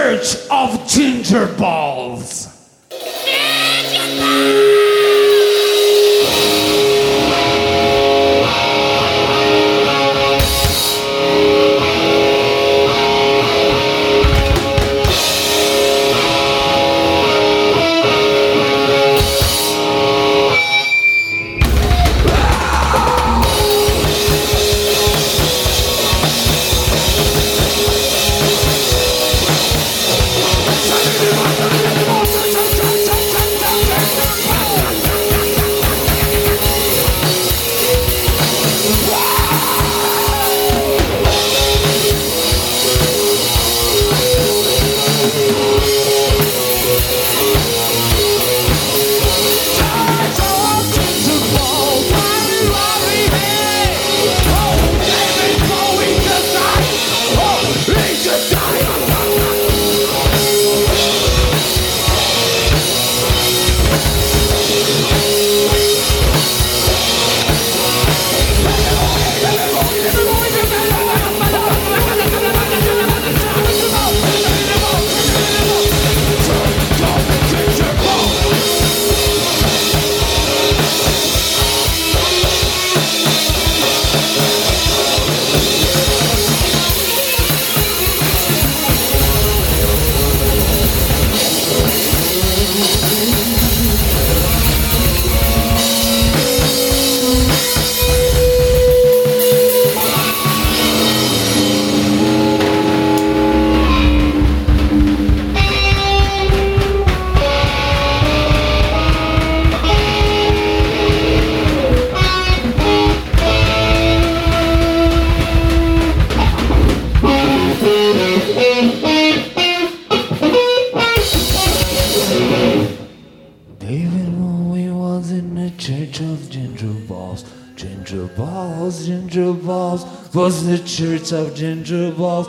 Church of Ginger Balls. David Bowie was in the church of Ginger Balls. Ginger Balls, Ginger Balls was the church of Ginger Balls.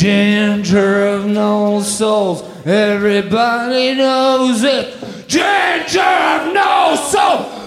Ginger of no souls, everybody knows it. Ginger of no soul.